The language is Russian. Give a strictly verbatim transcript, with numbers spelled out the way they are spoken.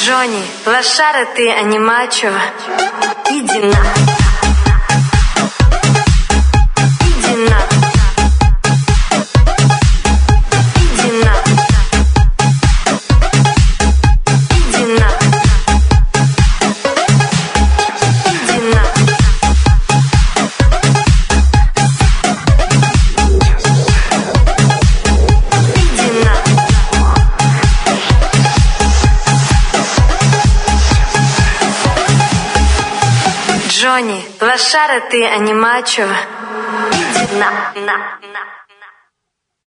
Джонни, лошара ты, а не мачо. Иди на. Иди на. Иди на. Иди на. Иди на. Джонни, лошара ты, а не мачо. Иди на, на, на.